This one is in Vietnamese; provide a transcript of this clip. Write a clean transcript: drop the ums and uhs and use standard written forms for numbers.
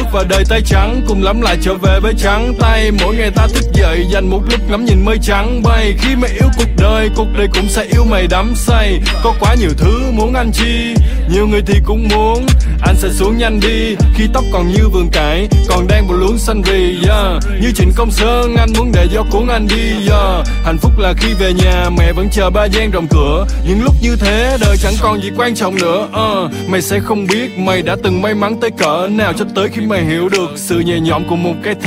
vào đời tay trắng, cùng lắm lại trở về với trắng tay. Mỗi ngày ta thức dậy dành một lúc ngắm nhìn mây trắng bay. Khi mày yêu cuộc đời cũng sẽ yêu mày đắm say. Có quá nhiều thứ muốn anh chi, nhiều người thì cũng muốn anh sẽ xuống nhanh đi. Khi tóc còn như vườn cải, còn đang bộ luống xanh rì, như Trịnh Công Sơn anh muốn để gió cuốn anh đi. Hạnh phúc là khi về nhà mẹ vẫn chờ ba gian rộng cửa. Những lúc như thế đời chẳng còn gì quan trọng nữa. Mày sẽ không biết mày đã từng may mắn tới cỡ nào, cho tới khi mày hiểu được sự nhẹ nhõm của một cái